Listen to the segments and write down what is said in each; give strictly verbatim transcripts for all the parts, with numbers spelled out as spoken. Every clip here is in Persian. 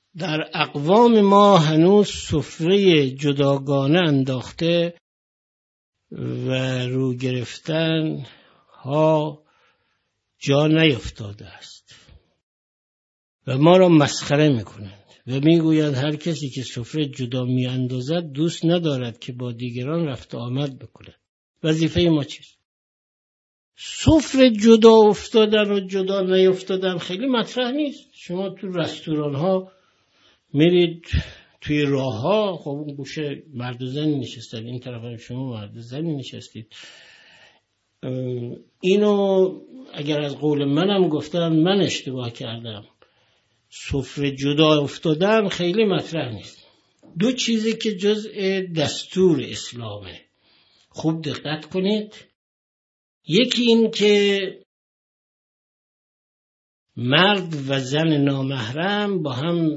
در اقوام ما هنوز سفره جداگانه انداخته و رو گرفتن ها جا نیفتاده است و ما را مسخره میکنند و میگویند هر کسی که سفره جدا میاندازد دوست ندارد که با دیگران رفت آمد بکند. وظیفه ما چیست؟ سفره جدا افتادن و جدا نیفتادن خیلی مطرح نیست. شما تو رستوران ها میرید، توی راه ها، خب اون گوشه مرد و زن نشستن، این طرف هم شما مرد و زن نشستید. اینو اگر از قول منم گفتم من اشتباه کردم. سفره جدا افتادن خیلی مطرح نیست. دو چیزی که جزء دستور اسلامه، خوب دقت کنید. یکی این که مرد و زن نامحرم با هم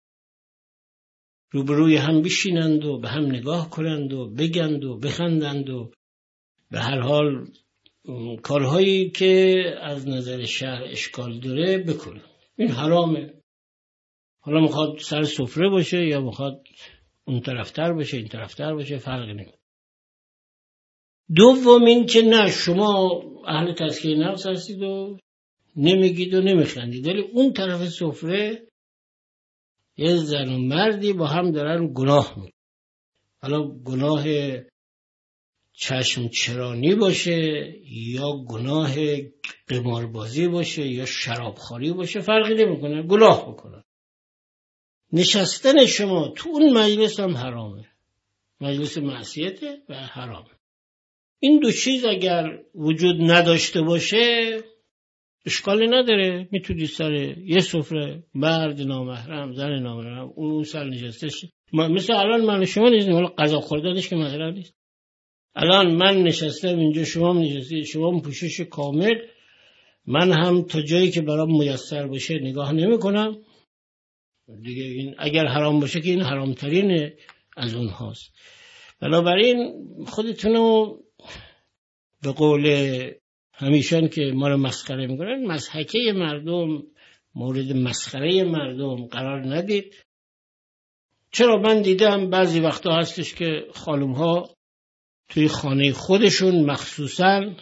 روبروی هم بشینند و به هم نگاه کنند و بگند و بخندند و به هر حال کارهایی که از نظر شرع اشکال داره بکنند. این حرامه. حالا میخواد سر سفره باشه یا میخواد اون طرفتر باشه این طرفتر باشه فرقی نمیکنه. دوم این که نه شما اهل تزکیه نفس هستید و نمیگید و نمیخندید، ولی اون طرف سفره یه زن و مردی با هم دارن گناه میکنن. حالا گناه چشم چرانی باشه یا گناه قماربازی باشه یا شرابخوری باشه فرقی نمیکنه، گناه بکنن. نشستن شما تو اون مجلس هم حرامه، مجلس معصیته و حرامه. این دو چیز اگر وجود نداشته باشه اشکالی نداره، میتونی سر یه سفره مرد نامحرم زن نامحرم اون سر نشسته شد. مثل الان من شما نشستیم، حالا غذا خوردنش که مسئله نیست. الان من نشستم اینجا، شما نشستید، شما پوشش کامل، من هم تا جایی که برام میسر باشه نگاه نمی کنم دیگه. این اگر حرام باشه که این حرامترین از اون هاست. بنابراین خودتونو به قول همیشان که ما رو مسخره میکنن مضحکه مردم، مورد مسخره مردم قرار ندید. چرا من دیدم بعضی وقتا هستش که خانم ها توی خانه خودشون مخصوصا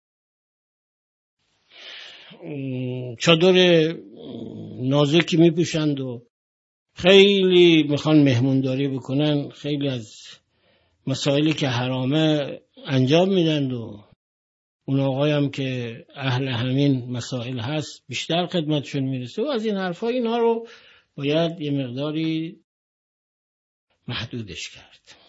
چادر نازکی میپوشند و خیلی میخوان مهمونداری بکنن، خیلی از مسائلی که حرامه انجام میدن و اون آقای هم که اهل همین مسائل هست بیشتر خدمتشون میرسه و از این حرفا. اینها رو باید یه مقداری محدودش کرد.